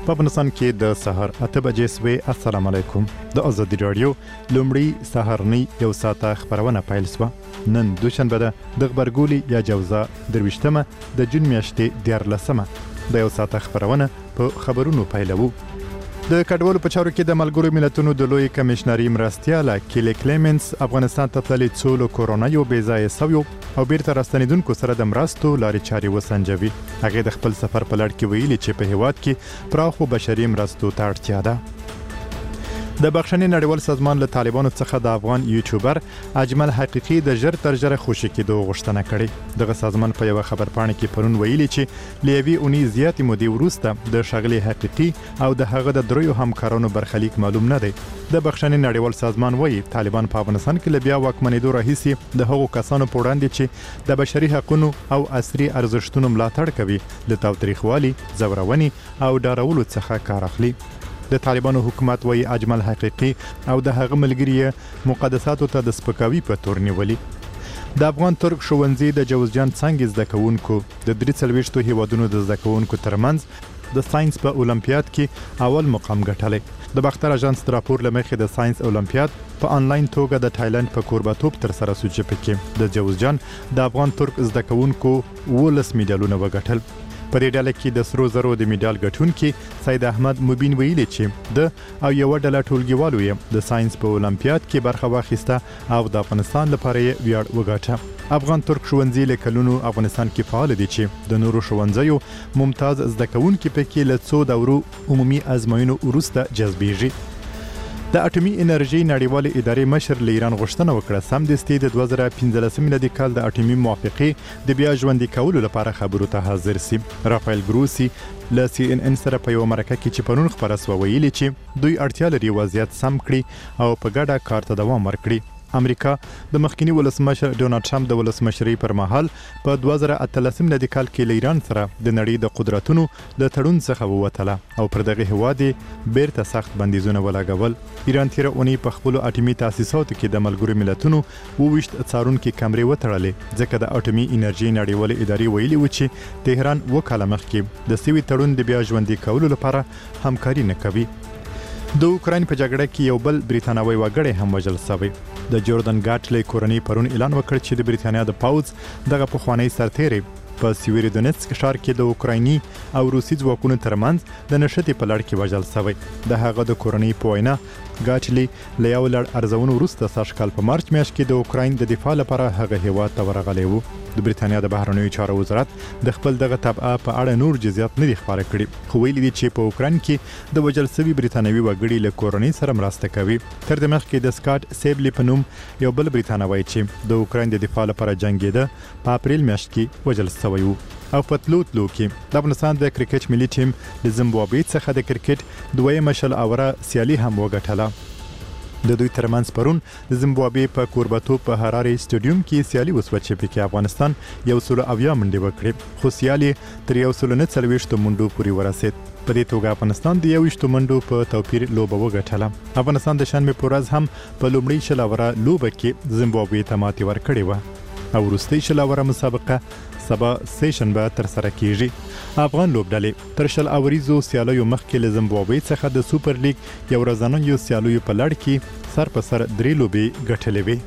په افغانستان کې د سحر 8 بجې سوي. السلام علیکم. د ازادي رادیو لومړی سحرنی یو ساعته خبرونه پیل سوه. نن دوشنبه ده د خبرګولي یا جوزا درويشتمه د جون میاشتې 14مه د یو ساعته خبرونه په خبرونو پیلوو. د کډوالو په چارو کې د ملګرو ملتونو د لوی کمشنري مرستیاله کیلی کلیمنس افغانستان ته تللي څو کورونا یو بې ځایه سویو او بیرته راستنیدونکو سره د مرستو لارې چارې وسنجوي. هغه د خپل سفر په لړ کې ویلي چې په هیواد کې پراخو بشري مرستو ته اړتیا ده. د بخښنې نړیوال سازمان له طالبانو څخه د افغان یوټیوبر اجمل حقیقي د ژر تر ژره خوشی کېدو غوښتنه کړې. دغه سازمان په یو خبرپاڼه کې پرون ویلي چې لیوي اونۍ زیاتې مودې وروسته د شغلې حقیقي او د هغه د دریو همکارانو برخلیک معلوم نه دی. د بخښنې نړیوال سازمان وایي طالبان په افغانستان کې له بیا واکمنېدو راهیسې د هغو کسانو په وړاندې چې د بشري حقوقو او عصري ارزښتونو ملاتړ کوي له تاوتریخوالي، زورونې او ډارولو څخه کار اخلي. د طالبانو حکومت وایي اجمل حقیقي او د هغه ملګری مقدساتو ته د سپکاوي په تور نیولي. د افغان ترک ښوونځي د جوزجان څنګه زده کوونکو د 43 هیوادونو د زده کوونکو ترمنځ د ساينس په اولمپیاد کې اول مقام ګټلی. د باختر اژانس راپور لمخې د ساينس اولمپیاد په انلاین توګه د تایلند په کورباتوب تر سره شو چې پکې د جوزجان د افغان ترک زده کوونکو 12 میډالونه وګټل. په دې ډله کې د سرو زرو د میډال ګټونکي سید احمد مبین ویلي چې د او یو ډله ټولګیوالو یې د ساينس په اولمپیاد کې برخه واخیسته او د افغانستان لپاره یې ویاړ وګاټه. افغان ترک ښوونځي له کلونو افغانستان کې فعال دي چې د نورو ښوونځیو ممتاز زده کوونکي پکې له څو دورو عمومي ازموینو وروسته جذبېږي. د اټومي انرژي نړیوال ادارې مشر له ایران غوښتنه وکړه سمدستي د 2015 میلادي کال د اټومي موافقې د بیا ژوندۍ کولو لپاره خبرو ته حاضر سي. رافایل ګروسی له CNN سره په یو مرکه کې چې پرون خبره سو ویلي چې دوی اړتیا لري وضعیت سم کړي او په ګډه کار ته دوام ورکړي. امریکا د مخکنی ولسمشر ډونالد ټرمپ د ولسمشرۍ پر مهال په 2013 میلادي کال کې ایران سره د نړۍ د قدرتونو د تړون څخه ووتله او پر دغه هواد بیرته سخت بندیزونه ولګول. ایران تیر اونۍ په خپل اټومي تاسیساتو کې د ملګرو ملتونو 22 څارونکو کمرې وتړلې ځکه د اټومي انرژي نړیوال ادارې ویلي و چې تهران وکاله مخکې د سوي تړون د بیا ژوندۍ کولو لپاره همکاري نه کوي. د اوکراین په جګړه کې یو بل بریتانوي وګړی هم وژل شوی. د جوردن ګاټلې کورنۍ پرون اعلان وکړ چې د بریتانیا د پاوز دغه پخوانی سرتیری په سیویرودونیتسک ښار کې د اوکرایني او روسي ځواکونو ترمنځ د نښتې په لړ کې وژل شوی. د هغه د کورنۍ په وینا ګاټلې له یو لړ ارزونو وروسته سږ کال په مارچ میاشت کې د اوکراین د دفاع لپاره هغه هیواد ته ورغلی و. د بریتانیا د بهرنیو چارو وزارت د خپل دغه تبعه په اړه نور جزئیات نه خبره کړي خو ویلي دي چې په اوکراین کې د وژل شوي بریتانوي وګړي له کورنۍ سره مرسته کوي. تر دې مخکې د سکاټ سیبلی په نوم یو بل بریتانوي چې د اوکراین د دفاع لپاره جنگیده په اپریل میاشت کې وژل شوی و. او په تلو کې د افغانستان د کرکټ ملي ټیم د زیمبابوې څخه د کرکټ دویمه شل اوره سیالي هم وګټله. د دوی ترمنځ پرون د زیمبابوې په کورباتوب په هراري سټیډیوم کې سیالي وسوه چې پکې افغانستان 100 منډې وکړې خو سیالي تر 140 منډو پورې ورسید. په دې توګه افغانستان د 21 منډو په توپیر لوبه وګټله. افغانستان د شنبه په ورځ هم په لومړۍ شل اوره لوبه کې زیمبابوې ته ماتې ورکړې و او وروستۍ شل اوره مسابقه سبا سیشنبه تر سره کیږي. افغان لوبډلې تر شل اوریزو سیالیو مخکې له زیمبابوې څخه د سوپر لیګ یو ورځنیو سیالیو په لړ کې سر په سر 3 لوبې ګټلې وې.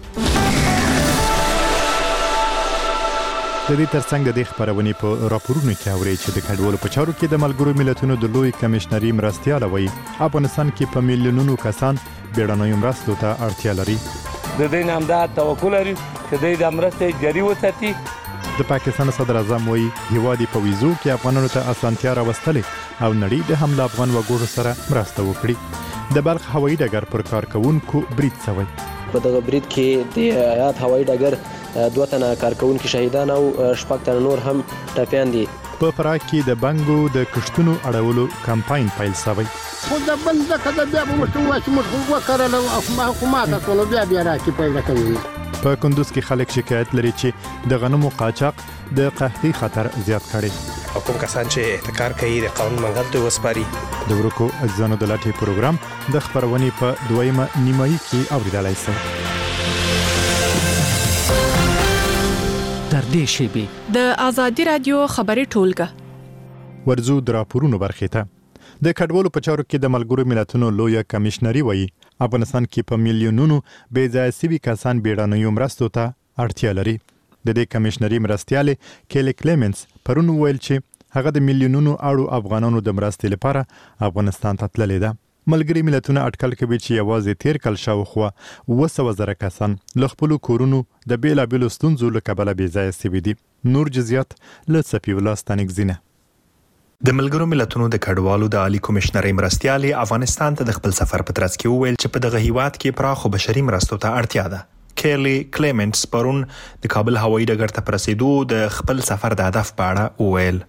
د دې ترڅنګ د خبرونې په راپورونو کې اوري چې د کډوالو په چارو کې د ملګرو ملتونو د لوی کمشنري مرستیال وایي افغانستان کې په میلیونونو کسان بیړنیو مرستو ته اړتیا لري. د دې نام دا توکل لري چې د مرستې جاري وساتي. د پاکستان صدر اعظم وایي هیواد په ویزو کې افغانانو ته اسانتیا راوستلې او نړۍ د حمله افغان وګړو سره مرسته وکړي. د بلخ هوایي ډګر پر کارکونکو برید شوی. په دغه برید کې د هیات هوایي ډګر 2 تنه کارکونکو شهیدان او 6 تنه نور هم ټپیان دي. په فراه کې د بنګو د کښتونو اړولو کمپاین پیل شوی. خو د بل ځکه د بیا به ورته وایي چې موږ وکړل او حکومت ټول بیا راکې پیدا کوي. په کندوز کې خلک شکایت لري چې د غنمو قاچاق د قحطۍ خطر زیات کړي. کوم کسان چې احتکار کوي د قانون منګل ته وسپاري. د ورکو اجزانو د لاټي پروګرام د خبرونې په دویمه نیمایي کې اوریدلای شئ. تر دې شیبې د ازادي رادیو خبري ټولګه ورزو د راپورونو برخې ته. د کډوالو په چارو کې د ملګرو ملتونو لویه کمشنري وایي افغانستان کې په میلیونونو بې ځایه سوي کسان بیړنیو مرستو ته اړتیا لري. د دې کمشنري مرستیالې کیلی کلیمنس پرون وویل چې هغه د میلیونونو اړو افغانانو د مرستې لپاره افغانستان ته تللې ده. ملګري ملتونه اټکل کوي چې یوازې تیر کال شاوخوا 200,000 کسان له خپلو کورونو د بیلابیلو ستونزو له کبله بې ځایه سوي دي. نور جزئیات له صفي الله ستانکزینه. د ملګرو ملتونو د کډوالو د عالی کمشنرۍ مرستیالې افغانستان ته د خپل سفر په ترڅ کې وویل چې په دغه هیواد کې پراخو بشري مرستو ته اړتیا ده. کیلی کلیمنټس پرون د کابل هوایي ډګر ته رسیدو د خپل سفر د هدف په اړه وویل.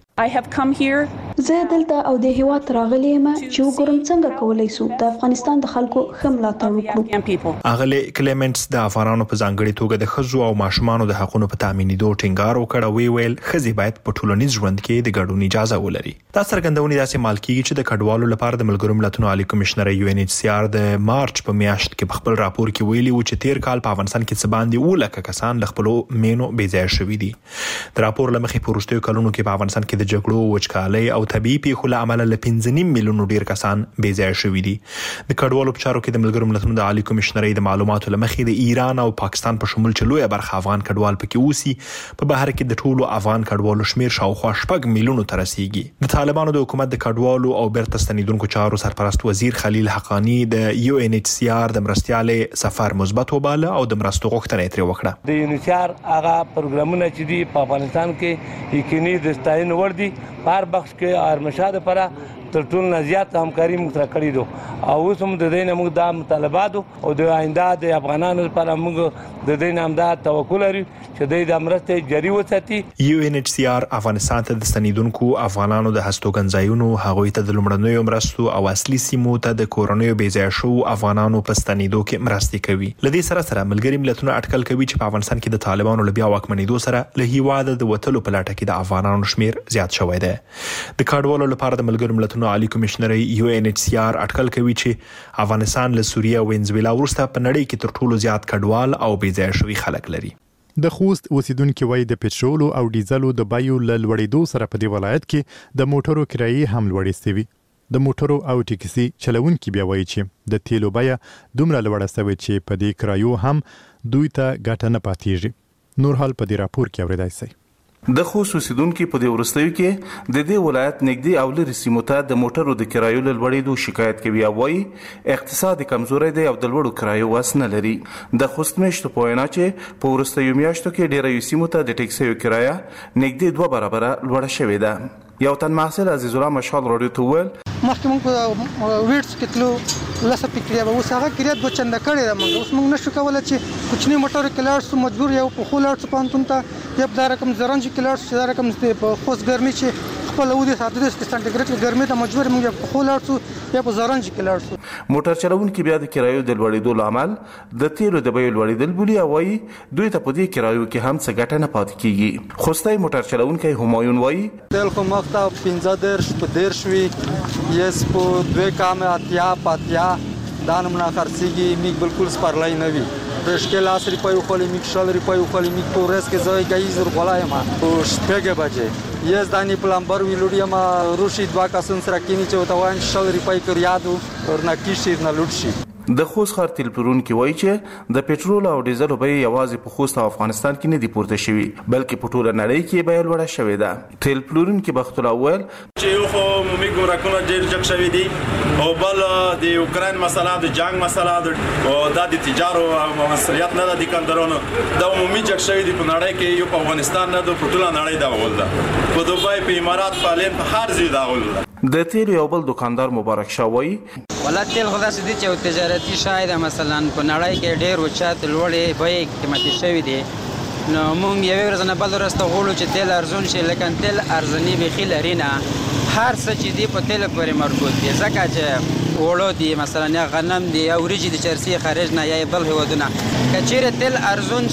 زه دلته او د هیواد راغلی یم چې وګورم څنګه کولای شو د افغانستان د خلکو ښه ملاتړ وکړو. اغلی کلیمنټس د افغانانو په ځانګړي توګه د ښځو او ماشومانو د حقونو په تامینېدو ټینګار وکړ او ویل ښځې باید په ټولنیز ژوند کې د ګډون اجازه ولري. دا څرګندونې داسې مال کیږي چې د کډوالو لپاره د ملګرو ملتونو عالی کمشنرۍ UNHCR د مارچ په میاشت کې په خپل راپور کې ویلي و چې تیر کال په افغانستان کې څه باندې 200,000 کسان له خپلو مینو بې ځایه شوي دي. د راپور له مخې په وروستیو کلونو کې په افغانستان کې د جګړو، وچکالۍ او طبيعي پیښو له امله له 15 میلیونو ډیر کسان بې ځایه شوي دي. د کډوالو په چارو کې د ملګرو ملتونو د عالی کمشنرۍ د معلوماتو له مخې د ایران او پاکستان په شمول چې لویه برخه افغان کډوال پکې اوسي، په بهر کې د ټولو افغان کډوالو شمیر شاوخوا 6 میلیونو ته رسیږي. د طالبانو د حکومت د کډوالو او بیرته ستنیدونکو چارو سرپرست وزیر خلیل حقانی د UNHCR د مرستیالې سفر مثبت وباله او د مرستو غوښتنه یې ترې وکړه. د UNHCR هغه پروګرامونه چې دي په افغانستان کې یقیني د ستاینې وړ دي. په هر بخش کې ارمشاد لپاره تر ټولو نه زیات همکاري موږ سره کړې ده او اوس هم د دې نه موږ دا مطالبات او د آینده د افغانانو لپاره موږ د دې نه هم دا توکل لرو چې دوی د مرستې جاري وساتي. UNHCR افغانستان ته د ستنیدونکو افغانانو د هستوګنځایونو هغوی ته د لومړنیو مرستو او اصلي سیمو ته د کورنیو بې ځایه شوو افغانانو په ستنیدو کې مرستې کوي. له دې سره ملګري ملتونه اټکل کوي چې په افغانستان کې د طالبانو له بیا واکمنېدو سره له هیواده د وتلو په لټه کې د افغانانو شمیر زیات شوی دی. د کډوالو لپاره د ملګرو ملتونو عالی کمشنرۍ UNHCR اټکل کوي چې افغانستان له سوریه او وینزویلا وروسته په نړۍ کې تر ټولو زیات کډوال او بې ځایه شوي خلک لري. د خوست اوسیدونکو وایي د پټرولو او ډیزلو د بیو له لوړېدو سره په دې ولایت کې د موټرو کرایې هم لوړې شوي. د موټرو او ټیکسي چلوونکي بیا وایي چې د تیلو بیه دومره لوړه شوې چې په دې کرایو هم دوی ته ګټه نه پاتېږي. نور حال په دې راپور کې اورېدای شئ. د خوست اوسیدونکو په دې وروستیو کې د دې ولایت نږدې او لرې سیمو ته د موټرو د کرایو له لوړېدو شکایت کوي او وایي اقتصاد کمزوری دی او د لوړو کرایو وس نه لري. د خوست میشتو په وینا چې په وروستیو میاشتو کې ډېرو سیمو ته د ټیکسیو کرایه نږدې 2 برابره لوړه شوې ده. یو تن محصل عزیز الله مشال رادیو ته وویل مخکې موږ په ویټس کې تلو لسه فکریا به اوس هغه کریا 2 چنده کړی ده. موږ اوس موږ نشو کولای چې کوچنی موټر کې لاړ شو، مجبور یو په خو لاړ شو پانتون ته یا په رقم زرنج کې لاړ شو، دا رقم په خوست ګرمي چې خپل ودی ساتل د سانتیګریډ کې ګرمي ته مجبور موږ په خو لاړ شو یا په زرنج کې لاړ شو. موټر چلوونکي بیا د کرایو د لوړېدو لامل د تیلو د بیو لوړېدل بولي او وایي دوی ته په دې کرایو کې هم څه ګټه نه پاتې کیږي. خوستای موټر چلوونکی همایون وایي تل خو مخته 15 په 10 شوي یس په 2 کام اتیا پاتیا دا نمونه خرڅيږي میګ بالکل سپارلای نه وي. رشکل 10 روپۍ خولي میګ 100 روپۍ خولي میګ پورس کې ځای گئی زر غلای ما او شپږه بجې یس دانی پلمبر ویلوډیا ما روشي 2 کسان سره کینی چې وتاوان 100 روپۍ کړ یادو ورنه کیشي نه لوټشي. د خوست ښار تیل پلورونکي وایي چې د پټرول او ډیزل بیې یوازې په خوست او افغانستان کې نه دي پورته شوي بلکې په ټوله نړۍ کې بیه لوړه شوې ده. تیل پلورونکي بخت الله وویل چې یو خو مومي ګمرکونه ډېر جګ شوي دي او بل د یوکرین مسله د جنگ مسله او د تجارو او مسؤلیت نه د کندرونو د عمومي جګ شوي دي په نړۍ کې یو په افغانستان نه د ټوله نړۍ دا ول ده په دوبای په امارات په لین په هر ځای دا ول ده. د تیل یو بل دکاندار مبارک شاوی ولا تیل خدا سې دي چې تجارتي شاید مثلا په نړۍ کې ډېر وچات لوړې بیې قیمتي شوی دي نو موږ یو ورځ نه بل ورځ ته غواړو چې تیل ارزون شي لکه تیل ارزنی بخي لري نه هر څه چې دی په تیل پورې مربوط دي ځکه چې وړو دي مثلا یا غنم دي یا وریجې د چرسي خارج نه یا بل هیوادونه کچېره تیل ارزون شي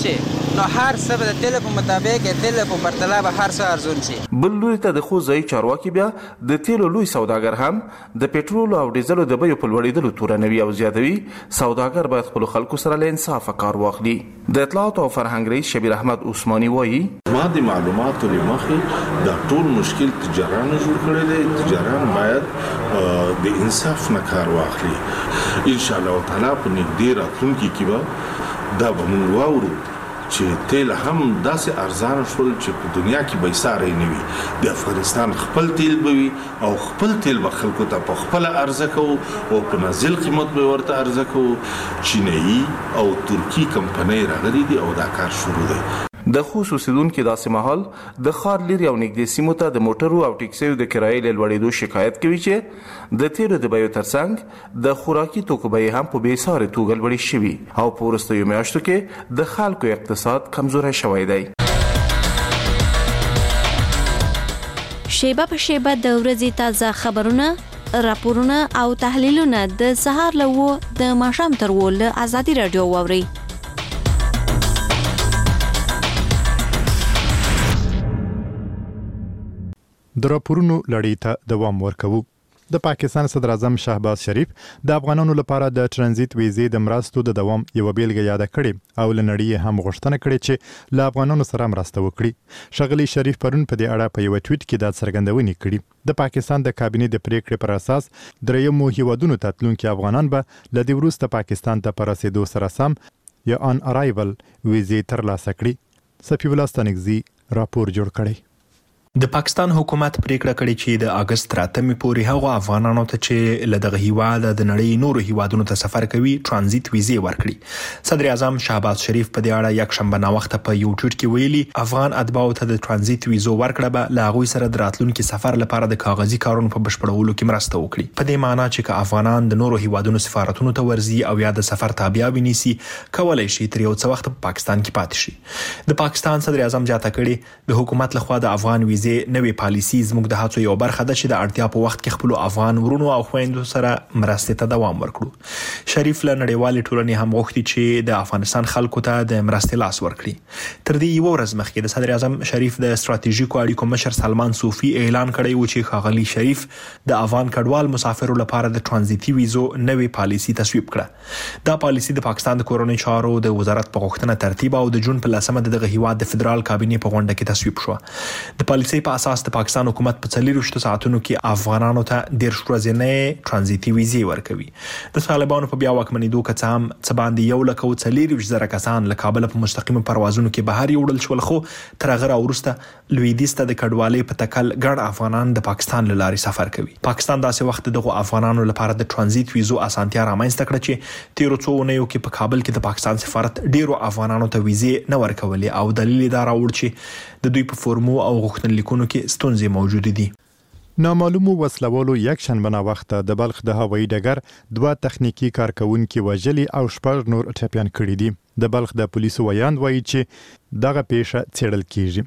نو هر څه به د تیل په مطابق تیل په پرتله به هر څه ارزون شي. بل لوري ته د خوځي چارواکي بیا د تیلو لوی سوداګر هم د پېټرول او ډیزلو د بیو په لوړېدلو تورنوي او زیاتوي. سوداګر باید خپل خلکو سره له انصاف کار واخلي. د اطلاعات او فرهنګ رئیس شبیر احمد عثماني وایي ما د معلوماتو لمخې دا ټول مشکل تجارانو جوړ کړی دی. تجاران باید د انصاف نه کار واخلي. ان شاء الله تعالی په نږدې راتلونکي کې به دا به موږ واورو چې تیل هم داسې ارزان شول چې په دنیا کې به ساري نه وي. د افغانستان خپل تیل به وي او خپل تیل به خلکو ته په خپل ارزه کوو او په نازل قیمت به ورته ارزه کوو. چینایي او ترکی کمپنۍ راغلي دي او دا کار شروع دی. د خوست اوسیدونکو داسې مهال د ښار لري او نږدې سیمو ته د موټرو او ټکسیو د کرایې له لوړېدو شکایت کوي چې د تیلو د بیو ترڅنګ د خوراکي توکو بیې هم په بېسارې توګه لوړې شوي او په وروستیو میاشتو کې د خلکو اقتصاد کمزوری شوی دی. شیبه په شیبه د ورځې تازه خبرونه، راپورونه او تحلیلونه د سهار له 9 د ماښام تر 10 له ازادي رادیو واورئ. د راپورونو لړۍ ته دوام ورکوو. د پاکستان صدر اعظم شهباز شریف د افغانانو لپاره د ترانزیت ویزې د مرستو د دوام یو بیلګه یاد کړې او لنړی هم غوښتنه کړې چې له افغانانو سره مرسته وکړي. شغلی شریف پرون په دې اړه په یو ټویټ کې دا څرګندونه کړې. د پاکستان د کابینې د پریکړې پر اساس درېیمو هیوادونو ته تلونکي افغانان به له دې وروسته پاکستان ته پر رسیدو سره سم یا ان ارایول ویزې ترلاسه کړي. صفی الله ستانکزی راپور جوړ کړی. د پاکستان حکومت پریکړه کړې چې د اگست 8 پورې هغه افغانانو ته چې له دغه هیواد د نړۍ نورو هیوادونو ته سفر کوي ترانزیت ویزې ورکړي. صدر اعظم شهباز شریف په دې اړه یک شنبه نا وخت په یو ټویټ کې ویلي افغان اتباعو ته د ترانزیت ویزو ورکړه به له هغوی سره د راتلونکي سفر لپاره د کاغذي کارونو په بشپړولو کې مرسته وکړي. په دې معنی چې که افغانان د نورو هیوادونو سفارتونو ته ورځي او یا د سفر تابع ونیسي کولای شي تر یو څه وخت په پاکستان کې پاتې شي. د پاکستان صدر اعظم جاته کړي د حکومت لخوا د افغان ویزې نوې پالیسي زموږ د هڅو یو برخه ده چې د اړتیا په وخت کې خپل افغان ورونو او خويندو سره مرستې ته دوام ورکړو. شریف له نړیوالې ټولنې هم غوښتي چې د افغانستان خلکو ته د مرستې لاس ورکړي. تر دې یو ورځ مخکې د صدر اعظم شریف د ستراتیژیکو اړیکو مشر سلمان صوفي اعلان کړی و چې ښاغلي شریف د افغان کډوال مسافرو لپاره د ترانزیتي ویزو نوې پالیسي تصویب کړه. دا پالیسي د پاکستان د کورنۍ چارو د وزارت په غوښتنه ترتیب او د جون په 10 دغه هیواد د فدرال کابینې په غونډه کې تصویب شو. د پالیسي په اساس د پاکستان حکومت په 24 ساعتونو کې افغانانو ته 10 ورځې ترانزیتي ویزې ورکوي. د طالبانو په بیا واکمنېدو کې څه باندې 140,000 کسان له کابل په مستقیم پروازونو کې بهر یوړل شول خو تر هغه وروسته لویدیځ ته د کډوالۍ په تکل ګڼ افغانان د پاکستان له لارې سفر کوي. پاکستان داسې وخت دغه افغانانو لپاره د ترانزیت ویزو اسانتیا رامنځته کړه چې تیرو څو اونیو کې په کابل کې د پاکستان سفارت ډیرو افغانانو ته ویزې نه ورکولې او دلیل دا راوړ چې د دوی په فورمو او غوښتنلیکونو کې ستونزې موجود دي. نامعلومو وسلوالو یک شنبه نا وخت د بلخ د هوایي ډګر 2 تخنیکی کارکونکي وژلي او 6 نور ټپيان کړي دي. د بلخ د پولیسو ویاند وایي چې دغه پیښه څېړل کیږي.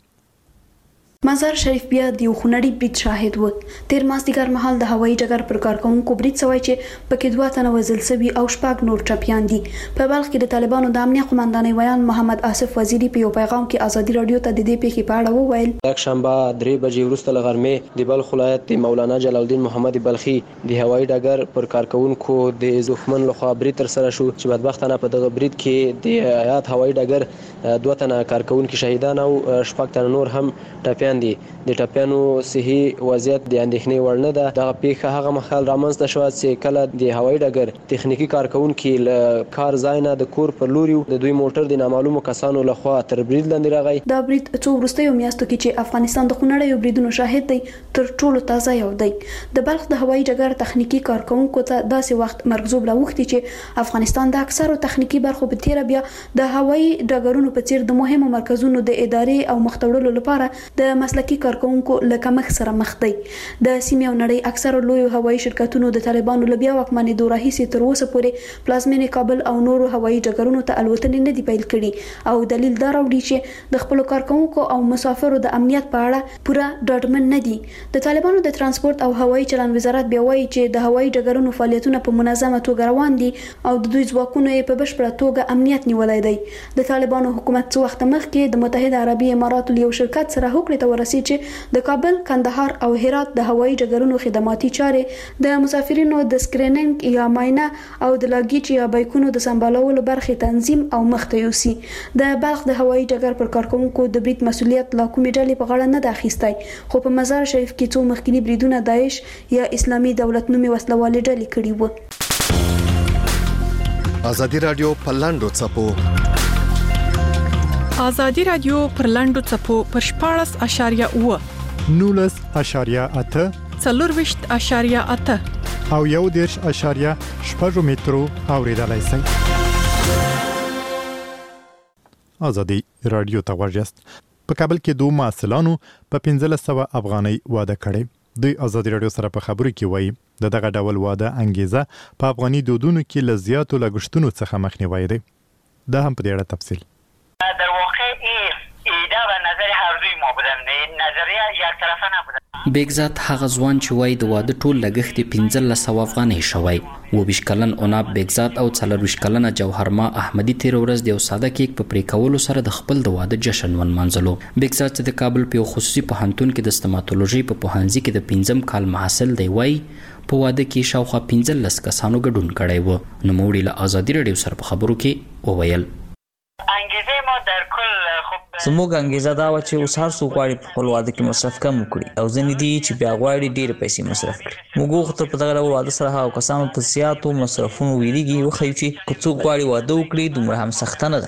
مزار شریف بیا د یو خونړي برید شاهد و. تیر مازدیګر مهال د هوایي ډګر پر کارکونکو برید شوی چې پکې 2 تنه وژل شوي او 6 نور ټپيان دي. په بلخ کې د طالبانو د امنیت قومندانۍ ویان محمد آصف وزیری په یو پیغام کې ازادي رادیو ته د دې پیښې په اړه وویل. یک شنبه 3 بجې وروسته له غرمې د بلخ ولایت د مولانا جلال الدین محمد بلخي د هوایي ډګر پر کارکونکو د دښمن لخوا برید تر سره شو چې بدبختانه په دغه برید کې د آیات هوایي ډګر 2 تنه کارکونکو شهیدان او 6 تنه نور هم ټپيان دي. د ټپيانو صحي وضعیت د اندېښنې وړ نه ده. دغه پیښه هغه مخال رامنځته شوه چې کله د هوایي ډګر تخنیکی کارکونکو له کار ځای نه د کور پر لوري د دوی موټر د نامعلومو کسانو لخوا تر برید لاندې راغی. دا برید څو وروستیو میاشتو کې چې افغانستان د خونړیو بریدونو شاهد دی تر ټولو تازه یو دی. د بلخ د هوایي ډګر تخنیکی کارکونکو ته داسې وخت مرغزوب راوختی چې افغانستان د اکثرو تخنیکی برخو په تیر بیا د هوایي ډګرونو په څیر د مهمو مرکزونو د ادارې او مختړلو لپاره د مسلکي کارکونکو له کمښت سره مخ دی. د سیمې او نړۍ اکثره لوی هوایي شرکتونو د طالبانو له بیا واکمنېدو راهیسې تر اوسه پورې پلازمینې کابل او نورو هوایي ډګرونو ته الوتنې نه دي پیل کړي او دلیل دا راوړي چې د خپلو کارکونکو او مسافرو د امنیت په اړه پوره ډاډمن نه دي. د طالبانو د ترانسپورت او هوایي چلند وزارت بیا وایي چې د هوایي ډګرونو فعالیتونه په منظمه توګه روان دي او د دوی ځواکونو یې په بشپړه توګه امنیت نیولی دی. د طالبانو حکومت څو وخت مخکې د متحده عربي اماراتو یو شرکت سره هوکړې ته ورسېد چې د کابل، کندهار او هرات د هوایي ډګرونو خدماتي چارې د مسافرینو د سکرینینګ یا معاینه او د لاګیج یا بیکونو د سمبالولو برخې تنظیم او مخته یوسي. د بلخ د هوایي ډګر پر کارکونکو د برید مسؤلیت لا کومې ډلې په غاړه نه ده اخیستی، خو په مزار شریف کې څو مخکینی بریدونه داعش یا اسلامي دولت نومي وسلوالې ډلې کړي وو. ازادي رادیو په لاندو څپو ازادي رادیو پر لاندو څپو پر 14.8 19.8 24.8 او 1.8 مترو اوریدلای شئ. ازادي رادیو ته ورجست. په کابل کې دوه محصلانو په 1500 افغانۍ واده کړي. دوی ازادي رادیو سره په خبرو کې وایي د دغه ډول واده انګیزه په افغاني دودونو کې له زیاتو لګښتونو څخه مخنیوي دی. دا هم په دې اړه تفصیل. در واقع ایده و نظر هر دوی ما بودن، نظریه یک طرفه نبودن. بیگزاد هغه ځوان چې وای د واده ټول لګښت 1500 افغانۍ شوی. 22 کلن عناب بیگزاد او 24 کلنه جوهرما احمدی تیر ورځ د یو ساده کیک په پریکولو سره د خپل د واده جشن ونمانځلو. بیگزاد چې د کابل په خصوصي پوهنتون کې د استماتولوژي په پوهنځي کې د 5م کال محصل دی وای په واده کې شاوخوا 15 کسانو ګډون کړی و. نو موړي له ازادي رادیو سره په خبرو کې وویل انګیزه ما در کل زموږ انګیزه دا و چې اوس هر څوک غواړي په خپل واده کې مصرف کم وکړي او ځینې دي چې بیا غواړي ډېرې پیسې مصرف کړي. موږ وغوښتل په دغه ډول واده سره هغو کسانو په زیاتو مصرفونو ویریږي وښیو چې که څوک غواړي واده وکړي دومره هم سخته نه ده.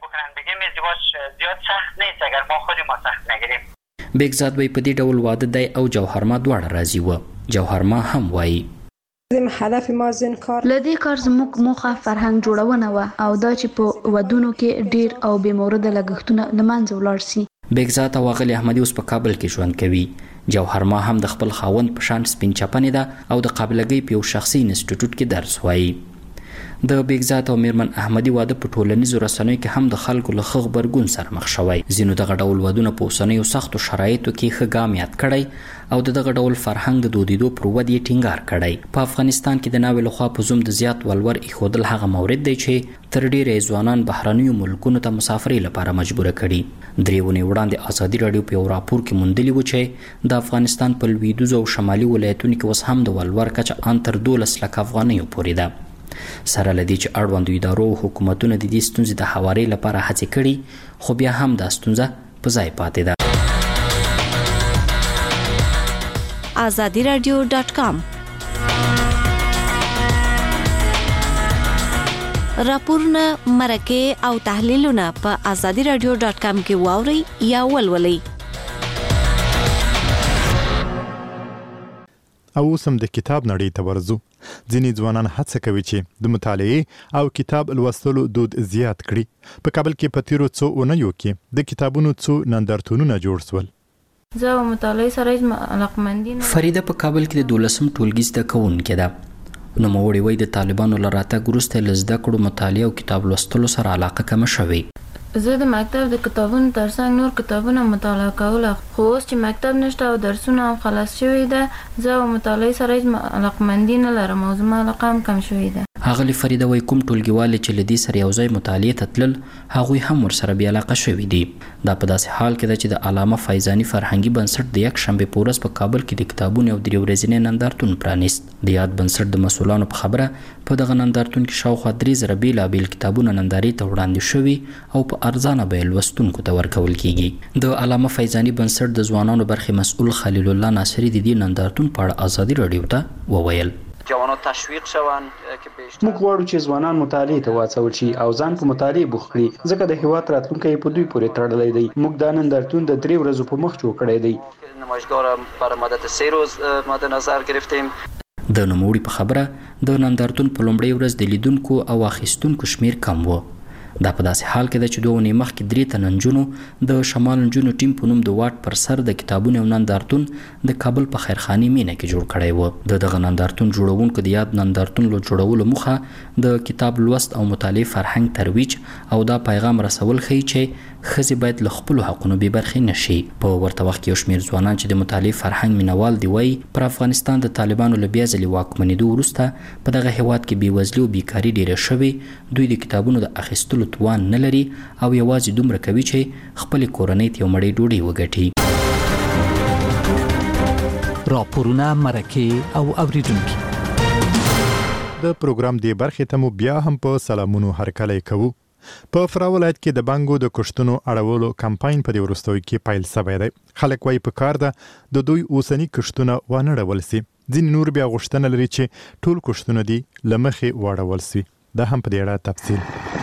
بیگزاد وایي په دې ډول واده دی او جوهرما دواړه راضي وه. جوهرما هم وایي هدف ما زنکار لدې کار زموږ موخه فرهنګ جوړونه و او دا چې په ودونو کې ډیر او بې مورده لګښتونه له منځه ولاړ شي. بیگزاد او غلی احمدی اوس په کابل کې ژوند کوي. جوهرما هم د خپل خاوند په شان سپین چپنې ده او د قابلګۍ په یو شخصي انسټیټیوټ کې درس وایي. د بیگزاد او میرمن احمدی واده په ټولنیزو رسنیو کې هم د خلکو له ښه غبرګون سره مخ شوی. ځینو دغه ډول ودونه په اوسنیو سختو شرایطو کې ښه ګام یاد کړی او دغه ډول فرهنګ د دودیدو پر ودې ټینګار کړی. په افغانستان کې د ناوې لخوا په زوم د زیات ولور ایښودل هغه مورد دی چې تر ډیره ځوانان بهرنیو ملکونو ته مسافرۍ لپاره مجبوره کړي. 3 ونې وړاندې ازادي رادیو په یو راپور کې موندلي و چې د افغانستان په لویدیځو او شمالي ولایتونو کې اوس هم د ولور کچه ان تر 12 لک افغانیو پورې ده. سره لدی چې اړوندو ادارو او حکومتونو د دې ستونزې د هواري لپاره هڅې کړي خو بیا هم دا ستونزه په ځای پاتې ده. azadiradio.com راپورونه، مرکې او تحلیلونه په azadiradio.com کې واورئ یا ولولئ. او سم د کتاب نړۍ ته ورځو. ځینې ځوانان هڅه کوي چې د مطالعې او کتاب لوستلو دود زیات کړي. په کابل کې په تیرو څو اونیو کې د کتابونو څو نندارتونونه جوړ شول. زه مطالعې سره علاقمندي نه. فریده په کابل کې د 12م ټولګي زده کوونکې ده. نوموړې وایي د طالبانو له راتګ وروسته له زده کړو مطالعې او کتاب لوستلو سره علاقه کمه شوې. زه د مکتب د کتابونو ترڅنګ نور کتابونه مطالعه کوله، خو اوس چې مکتب نشته او درسونه هم خلاص شوي ده زه مطالعې سره علاقمندي نه لرم او زما علاقه هم کم شوې ده. ښاغلې فریده وایي کوم ټولګیوالې چې له دې سره یو ځای مطالعې ته تلل هغوی هم ورسره بې علاقه شوي دي. دا په داسې حال کې ده چې د علامه فیضاني فرهنګي بنسټ د یکشنبې په ورځ په کابل کې د کتابونو یو 3 ورځنی نندارتون پرانیست. د یاد بنسټ د مسؤلانو په خبره په دغه نندارتون کې شاوخوا 3000 بېلابېل کتابونه نندارې ته وړاندې شوي او په ارزانه بیه لوستونکو ته ورکول کیږي. د علامه فیضاني بنسټ د ځوانانو برخې مسؤل خلیل الله ناصری د دې نندارتون په اړه ازادي رادیو ته وویل جوانان تشویق شوند که موږ غواړو چې ځوانان مطالعې ته واچول شي او ځان په مطالعې بوخت کړي ځکه د هیواد راتلونکی په دوی پورې تړلی دی. موږ دا نندارتون د 3 ورځو په مخ جوړ کړی دی. نمایشگاه را برای مدت 3 روز مد نظر گرفتیم. د نوموړي په خبره د نندارتون په لومړۍ ورځ د لیدونکو او اخیستونکو شمیر کم و. دا په داسې حال کې ده چې 2 اونۍ مخکې 3 تنه نجونو د شمال نجونو ټیم په نوم د واټ پر سر د کتابونو یو نندارتون د کابل په خیرخاني مینه کې جوړ کړی و. دغه نندارتون جوړونکو د یاد نندارتون له جوړولو موخه د کتاب لوست او مطالعې فرهنګ ترویج او دا پیغام رسول ښیي چې ښځې باید له خپلو حقونو بې برخې نشي. په ورته وخت کې یو شمېر ځوانان چې د مطالعې فرهنګ مینوال دي وایي پر افغانستان د طالبانو له بیا ځلې واکمنېدو وروسته په دغه هیواد کې بېوزلي او بیکاري ډېره شوې. دوی د کتابونو د اخیستلو توان نه لري او یوازې دومره کوي چې خپلې کورنۍ ته یو مړۍ ډوډۍ وګټي. راپورونه، مرکې او اوریدونکي د پروګرام دی برخې ته مو بیا هم په سلامونو هرکلی کوو. په فراه ولایت کې د بنګو د کښتونو اړولو کمپاین په دې وروستیو کې پیل شوی دی. خلک وایي په کار ده د دوی اوسني کښتونه وانه ډول سي. ځینې نور بیا غوښتنه لري چې ټول کښتونه دي له مخې واړول سي. دا هم په دې اړه تفصیل.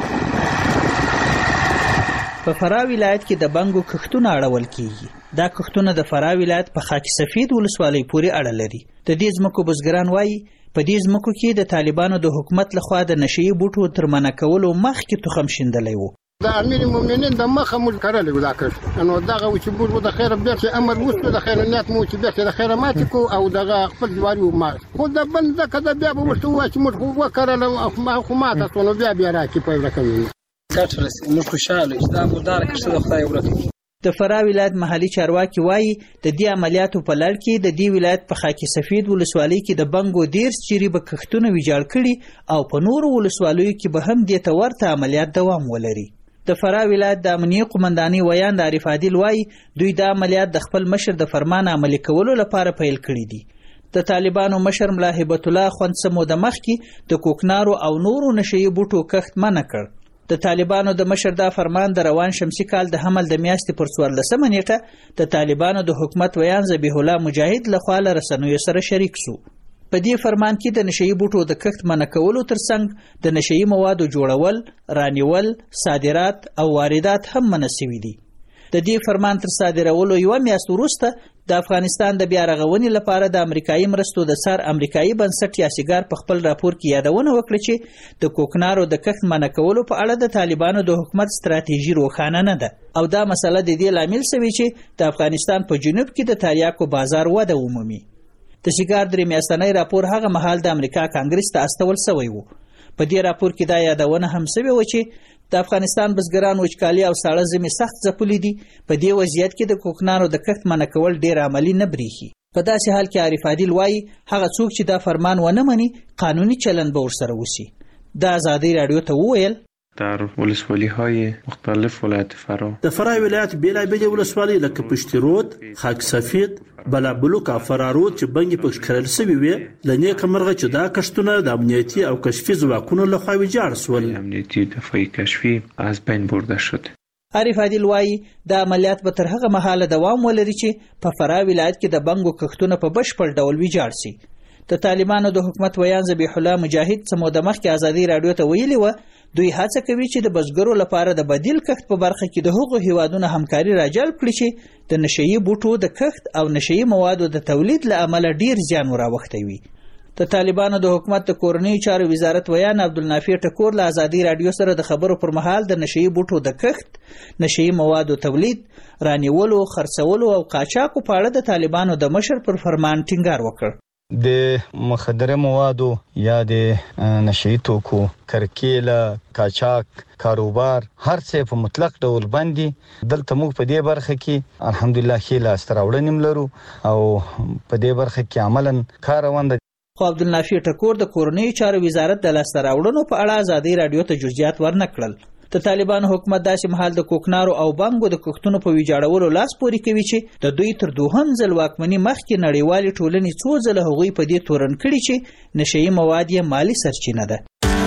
په فراه ولایت کې د بنګو کښتونه اړول کیږي. دا کښتونه د فراه ولایت په خاک سفید ولسوالۍ پورې اړه لري. د دې ځمکو بزګران وایي په دې ځمکو کې د طالبانو د حکومت لخوا د نشئی بوټو تر منع کولو مخکې تخم شیندلی و. د امیر المؤمنین د مخه مو کړلی و دا کښت، نو دغه و چې موږ د خیره بیرته امر وشو، د خیره نیت مو چې بیرته د خیره ماتې کو او دغه خپل جواري ومات خو د بل ځکه د بیا به ورته ووایه چې موږ خو وکرله خو ماته شوه، نو بیا راکړي پیدا کوي. ګټه رسېږي، موږ خوشحاله یو چې دا مرداره کښته د خدای ورکړي. د فراه ولایت محلي چارواکي وایي د دې عملیاتو په لړ کې د دې ولایت په خاک سفید ولسوالۍ کې د بنګو 13 جریبه کښتونه ویجاړ کړي او په نورو ولسوالیو کې به هم دې ته ورته عملیات دوام ولري. د فراه ولایت د امنیه قومندانۍ ویاند عارف عادل وایي دوی دا عملیات د خپل مشر د فرمان عملي کولو لپاره پیل کړي دي. د طالبانو مشر ملا هیبت الله خوند څه موده مخکې د کوکنارو او نورو نشئی بوټو کښت منع کړ. د طالبانو د مشر دا فرمان د روان شمسي کال د حمل د میاشتې پر 14 نیټه د طالبانو د حکومت ویان ذبیح الله مجاهد لخوا له رسنیو سره شریک شو. په دې فرمان کې د نشئی بوټو د کښت منع کولو ترڅنګ د نشئی موادو جوړول، رانیول، صادرات او واردات هم منع شوي دي. د دې فرمان تر صادرولو یو میاشت وروسته د افغانستان د بیا رغونې لپاره د امریکایي مرستو د سر امریکایي بنسټ یاسیګار په خپل راپور کې یادونه وکړه چې د کوکنارو د کښت منع کولو په اړه د طالبانو د حکومت ستراتیژي روښانه نه ده او دا مسله د دې لامل شوی چې د افغانستان په جنوب کې د تریاکو بازار وده ومومي. د سیګار درې میاشتنی راپور هغه مهال د امریکا کانګرس ته استول شوی و. په دې راپور کې دا یادونه هم شوې و چې د افغانستان بزګران وچکالي او ساړه ژمي سخت ځپلي دي. په دې وضعیت کې د کوکنارو د کښت منع کول ډېر عملي نه بریښي. په داسې حال کې عارف عادل وایي هغه څوک چې دا فرمان ونه مني قانوني چلند به ورسره وشي. د آزادۍ راډیو ته وویل در ولسوالی‌های مختلف ولایت فراه د فراه ولایت بیلابیلې ولسوالۍ لکه پشتي رود، خاک سفید، بلابلوک او فراه رود چې بنګې پکې کرل شوي وې له نیکه مرغه چې دا کښتونه د امنیتي او کشفي ځواکونو لخوا ویجاړ شول. امنیتي دفاعي کشفي از بین برده شد. عارف عادل وایي دا عملیات به تر هغه مهاله دوام ولري چې په فراه ولایت کې د بنګو کښتونه په بشپړ ډول ویجاړ شي. د طالبانو د حکومت ویان ذبیح الله مجاهد څه موده مخکې آزادۍ راډیو ته ویلي و دوی هڅه کوي چې د بزګرو لپاره د بدیل کښت په برخه کې د هغو هیوادونو همکاري راجلب کړي چې د نشئی بوټو د کښت او نشئی موادو د تولید له امله ډیر زیان وراوختی وي. د طالبانو د حکومت د کورنیو چارو وزارت ویان عبدالنافع ټکور له آزادۍ راډیو سره د خبرو پر مهال د نشئی بوټو د کښت، نشئی موادو تولید، رانیولو، خرڅولو او قاچاقو په اړه د طالبانو د مشر پر فرمان ټینګار وکړ. د مخدره موادو یا د نشئی توکو کرکیله، قاچاق کاروبار هر څه په مطلق ډول باندې دلته موږ په دې برخه کې الحمدلله ښې لاسته راوړنې لرو او په دې برخه کې عملاً کار روان دی. خو عبدالنافع ټکور د کورنیو چارو وزارت د لاسته راوړنو په اړه آزادۍ راډیو ته جزئیات ورنکړل. د طالبانو حکومت داسې مهال د کوکنارو او بنګو د کښتونو په ویجاړولو لاس پورې کوي چې د دوی تر دوهم ځل واکمني مخکې نړیوالې ټولنې څو ځله هغوی په دې تورن کړي چې نشئی مواد یې مالي سرچینه ده.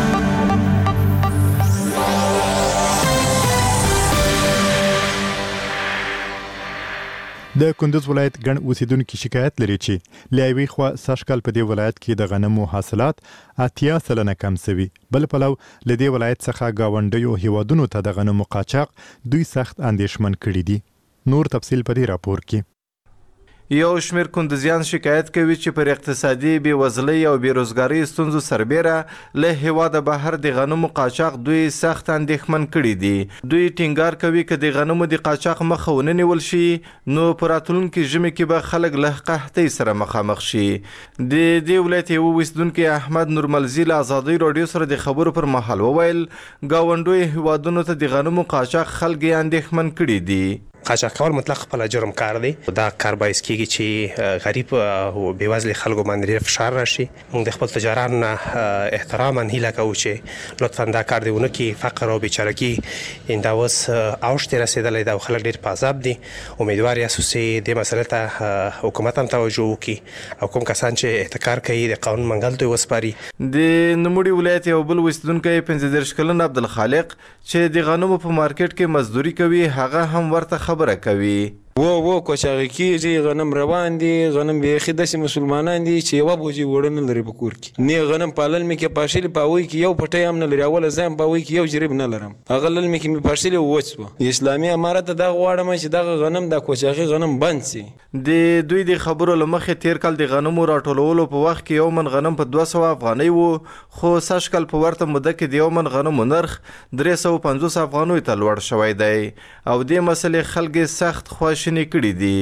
د کندوز ولایت ګڼ اوسیدونکو شکایت لري چې له یوې خوا سږکال په دې ولایت کې د غنمو حاصلات 80% کم شوي، بل پلو له دې ولایت څخه ګاونډیو هیوادونو ته د غنمو قاچاق دوی سخت اندېښمن کړي دي. نور تفصیل په دې راپور کې. یو شمیر کندوزیان شکایت کوي چې پر اقتصادي بېوزلۍ او بېروزګارۍ ستونزو سربیره له هیواده بهر د غنمو قاچاق دوی سخت اندېښمن کړي دي. دوی ټینګار کوي که د غنمو د قاچاق مخه ونه نیول شي نو په راتلونکي ژمي کې به خلک له قحطۍ سره مخامخ شي. د دې ولایت یو اوسیدونکي احمد نورملزي له ازادۍ راډیو سره د خبرو پر مهال وویل ګاونډیو هیوادونو ته د غنمو قاچاق خلک یې اندېښمن کړي دي. قاچاق کول مطلق خپل جرم کار دی. دا کار باعث کیږي چې غریب او بېوزله خلکو باندې ډېر فشار راشي. موږ د خپل تجارانو نه احتراما هیله کوو چې لطفا دا کار دی ونه کړي. فقر او بیچارګي دا اوس اوج ته رسېدلی ده او خلک ډېر په عذاب دي. امیدوار یاستو چې دې مسلې ته حکومت هم توجه وکړي او کوم کسان چې احتکار کوي د قانون منګل ته وسپاري. د نوموړي ولایت یو بل اوسیدونکی 15 کلن عبدالخالق چې د غنمو په مارکیټ کې مزدوري کوي هغه هم ورته خبره کوي. و کوچاغي کیږي غنم روان دي. غنم بیخي داسې مسلمانان دي چې یوه بوجي وړه نه لري په کور کې. نه غنم پالل مې کې پاشلي په هغوی کې یو پټی هم نه لري. اوله زه هم په هغوی کې یو جریب نه لرم. هغه لل مې کې مې پاشلي وچ سوه. اسلامي امارت ته دغه غواړم چې دغه غنم د کوچاغي غنم بند سي. د دوی د خبرو له مخې تیر کال د غنمو راټولولو په وخت کې یو من غنم په 200 افغانۍ و خو سږ کال په ورته موده کې د یو من غنمو نرخ 350 افغانیو ته لوړ شوی دی او دې مسلې خلک سخت خواشیني کړي دي.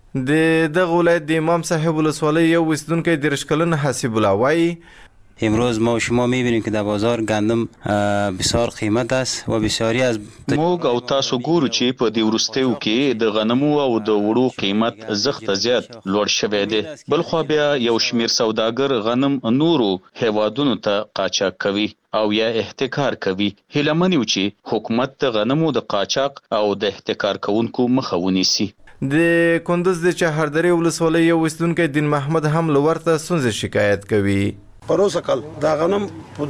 د دغه ولایت د امام صاحب ولسوالۍ یو اوسیدونکی 30 کلن حسیب الله وایي امروز ما و شما میبینیم که در بازار گندم بسیار قیمت است و بسیاری از موږ او تاسو ګورو چې په دې وروستیو کې د غنمو او د وړو قیمت زښته زیات لوړ شوی دی. بلخوا بیا یو شمیر سوداګر غنم نورو هیوادونو ته قاچاق کوي او یا احتکار کوي. هیله من یو چې حکومت د غنمو د قاچاق او د احتکار کوونکو مخه ونیسي. د کندوز د چهاردرې ولسوالۍ یو اوسیدونکی دین محمد هم له ورته ستونزې شکایت کوي. پروسه کال دا غنم په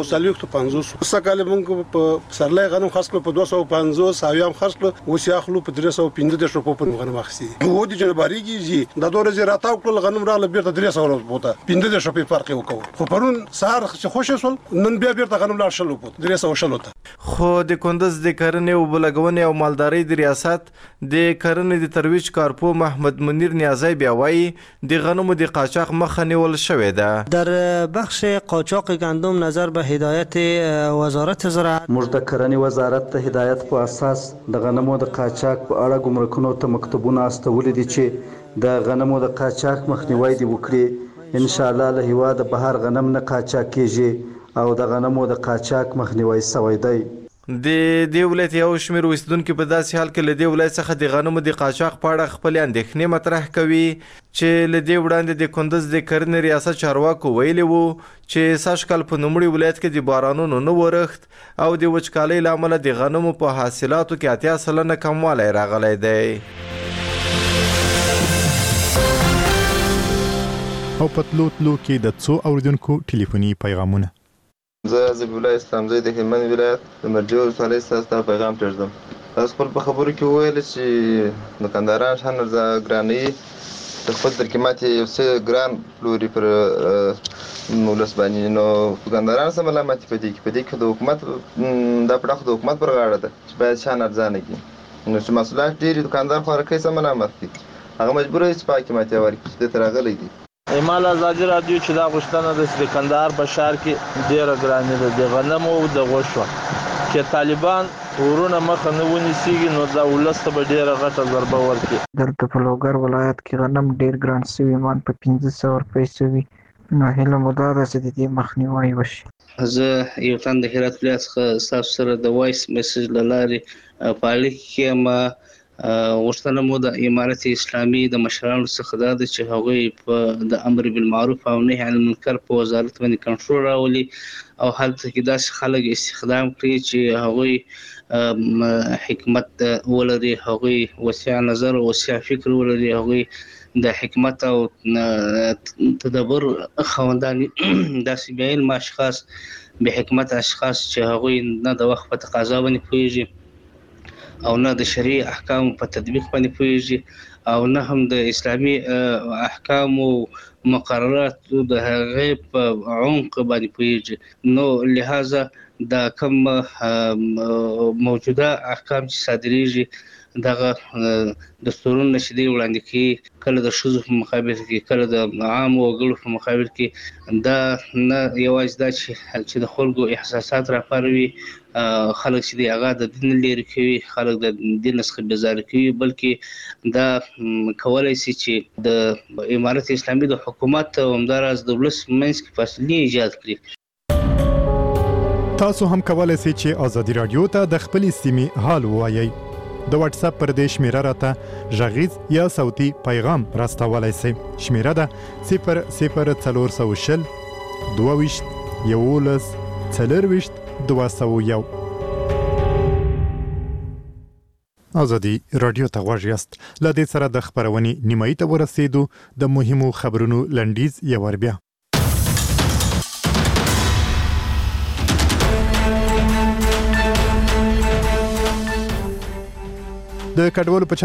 250 سکه موږ په سرلای غنم خاص کړ په 250 ساویام خاص کړ اوس یې اخلو په 315 په غنم اخسي. وو دي جنباريږي دا دوره زی راتاو کړل غنم را لبیرته 300 بوته 15 په فرق وکړو. خو پرون سهار خوش شول نن بیا بیرته غنم لا شلو بوته 300 ته. خو د کندوز د کرنې او بلګونې او مالدارۍ د ریاست د کرنې د ترویج کارپو محمد منیر نیازی بیا وایي د غنمو د قاچاق مخه نیول شوې ده. در بخش قاچاق گندم نظر به هدایت وزارت زراعت موږ د کرنې وزارت ته هدایت په اساس د غنمو د قاچاق په اړه ګمرکونو ته مکتوبونه استولي دي چې د غنمو د قاچاق مخنیوي دی وکړي. ان شاء الله له هیواده بهر غنم نه قاچاق کیږي او د غنمو د قاچاق مخنیوي سوی دی. د دې ولایت یو شمیر اوسیدونکي په داسې حال کې له دې ولایت څخه د غنمو د قاچاق په اړه خپلې اندېښنې مطرح کوي چې له دې وړاندې د کندوز د کرنې ریاست چارواکو ویلي وو چې سږ کال په نوموړي ولایت کې د بارانونو نه ورښت او د وچکالۍ له امله د غنمو په حاصلاتو کې 80% کموالی راغلی دی. او په تلو کې د څو اوریدونکو ټلیفوني پیغامونه. زه ذبیح الله اسلامزی د هلمند ولایت د مرجو ولسوالۍ څخه ستاسو پیغام پرېږدم. تاسو خپل په خبرو کې وویل چې دوکانداران شان ګرانوي د خپل تر قیمت یو څه ګران پلوري پر ولس باندې. نو دوکانداران څه ملامتي په دې کې د حکومت دا پړه د حکومت پر غاړه ده چې باید شان ارزانه کړي. نو چې محصولات ډېرې دوکاندار خوارکۍ څه ملامت دي هغه مجبور دی چې پاک قیمتي ورکړي چې دې ته راغلی دي. ایمال ازادي راډیو چې دا غوښتنه ده چې د کندهار په ښار کې ډېره ګراني ده د غنمو او د غوښو چې طالبان ورونه مخه نه ونیسيږي نو دا ولس ته به ډېره غټه ضربه ورکړي. دلته په لوګر ولایت کې غنم ډېر ګران سوي مان په 1500 روپۍ سوي نو هیله مو دا ده چې د دې مخنیوی وشي. زه یو تن د هرات ولایت څخه ستاسو سره د وایس میسج له لارې په اړیکه کې یم. غوښتنه مو د امارت اسلامي د مشرانو څخه دا ده چې هغوی په د امر بالمعروف او نهي عن المنکر په وزارت باندې کنټرول راولي او هلته کې داسې خلک استخدام کړي چې هغوی حکمت ولري، هغوی وسیع نظر او وسیع فکر ولري، هغوی د حکمت او تدبر خوندان داسې بې علمه اشخاص بې حکمت اشخاص چې هغوی نه د وخت په تقاضا باندې پوهېږي او نه د شرعي احکامو په تطبیق باندې پوهېږي او نه هم د اسلامي احکامو مقرراتو د هغې په عمق باندې پوهېږي. نو لہذا دا کوم موجوده احکام چې صادریږي دغه دستورونه چې دی وړاندې کوي کله د ښځو په مقابل کې کله د عام وګړو په مقابل کې دا نه یوازې دا چې د خلکو احساسات راپاروي خلک چې دی هغه د دین لري کوي خلک د دین څخه بیزار کوي بلکې دا کولای شي چې د امارت اسلامي د حکومت او همداراز د ولس منځ کې فاصله ایجاد کړي. تاسو هم کولای شئ چې آزادي رادیو ته د خپلې سیمې حال ووایئ. د واتس اپ پر دې شمیره راته غږیز یا صوتي پیغام راستولای شئ. شمیره ده 00400 22 11 40 201. آزادي رادیو ته غوږ یاست. له دې سره د خبرونې نیمایي ته ورسېدو. د مهمو خبرونو لنډیز یو ور بیا. د کډوالو په